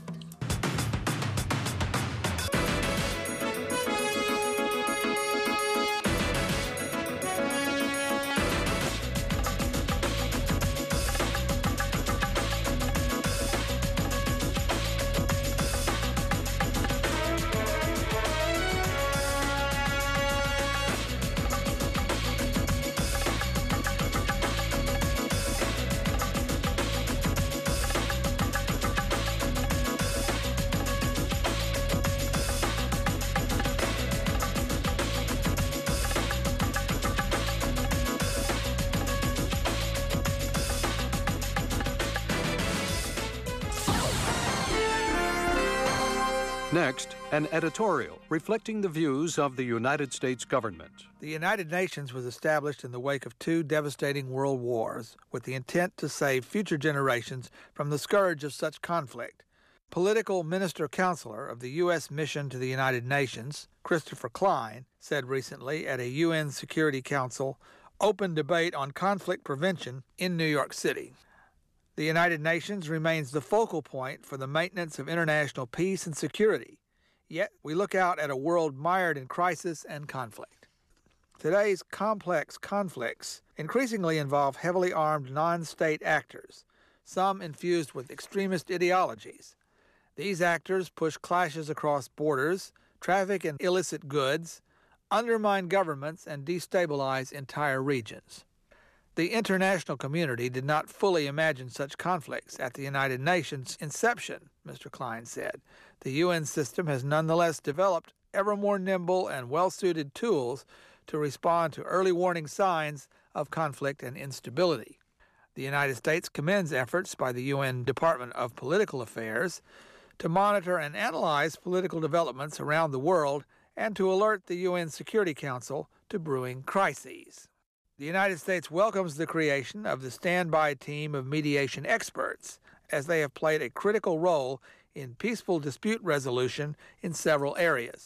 Next, an editorial reflecting the views of the United States government. The United Nations was established in the wake of 2 devastating world wars with the intent to save future generations from the scourge of such conflict. Political Minister Counselor of the U.S. Mission to the United Nations, Christopher Klein, said recently at a UN Security Council open debate on conflict prevention in New York City. The United Nations remains the focal point for the maintenance of international peace and security, yet we look out at a world mired in crisis and conflict. Today's complex conflicts increasingly involve heavily armed non-state actors, some infused with extremist ideologies. These actors push clashes across borders, traffic in illicit goods, undermine governments, and destabilize entire regions. The international community did not fully imagine such conflicts at the United Nations' inception, Mr. Klein said. The UN system has nonetheless developed ever more nimble and well-suited tools to respond to early warning signs of conflict and instability. The United States commends efforts by the UN Department of Political Affairs to monitor and analyze political developments around the world and to alert the UN Security Council to brewing crises. The United States welcomes the creation of the standby team of mediation experts, as they have played a critical role in peaceful dispute resolution in several areas.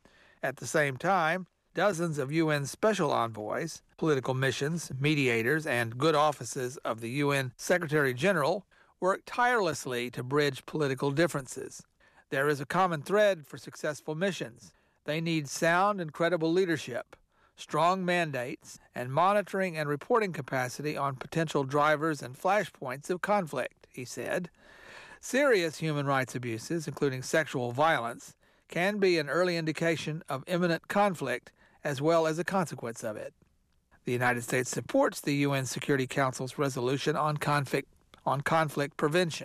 At the same time, dozens of UN special envoys, political missions, mediators, and good offices of the UN Secretary General work tirelessly to bridge political differences. There is a common thread for successful missions. They need sound and credible leadership, strong mandates, and monitoring and reporting capacity on potential drivers and flashpoints of conflict, he said. Serious human rights abuses, including sexual violence, can be an early indication of imminent conflict as well as a consequence of it. The United States supports the UN Security Council's resolution on conflict prevention.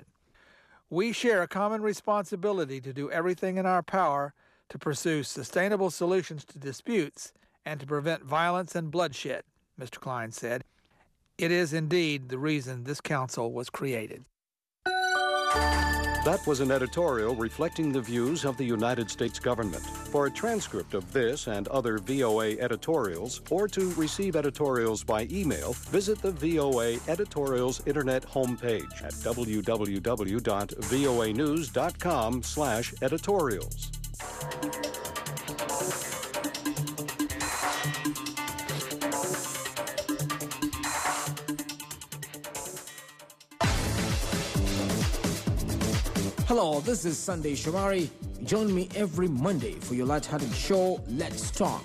We share a common responsibility to do everything in our power to pursue sustainable solutions to disputes and to prevent violence and bloodshed, Mr. Klein said. It is indeed the reason this council was created. That was an editorial reflecting the views of the United States government. For a transcript of this and other VOA editorials, or to receive editorials by email, visit the VOA Editorials Internet homepage at www.voanews.com/editorials. Hello, this is Sunday Shomari. Join me every Monday for your lighthearted show, Let's Talk.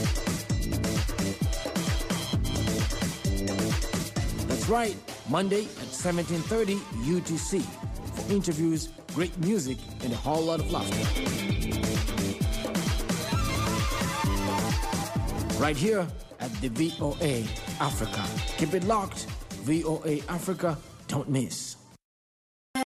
That's right, Monday at 17:30 UTC for interviews, great music, and a whole lot of laughter. Right here at the VOA Africa. Keep it locked. VOA Africa, don't miss.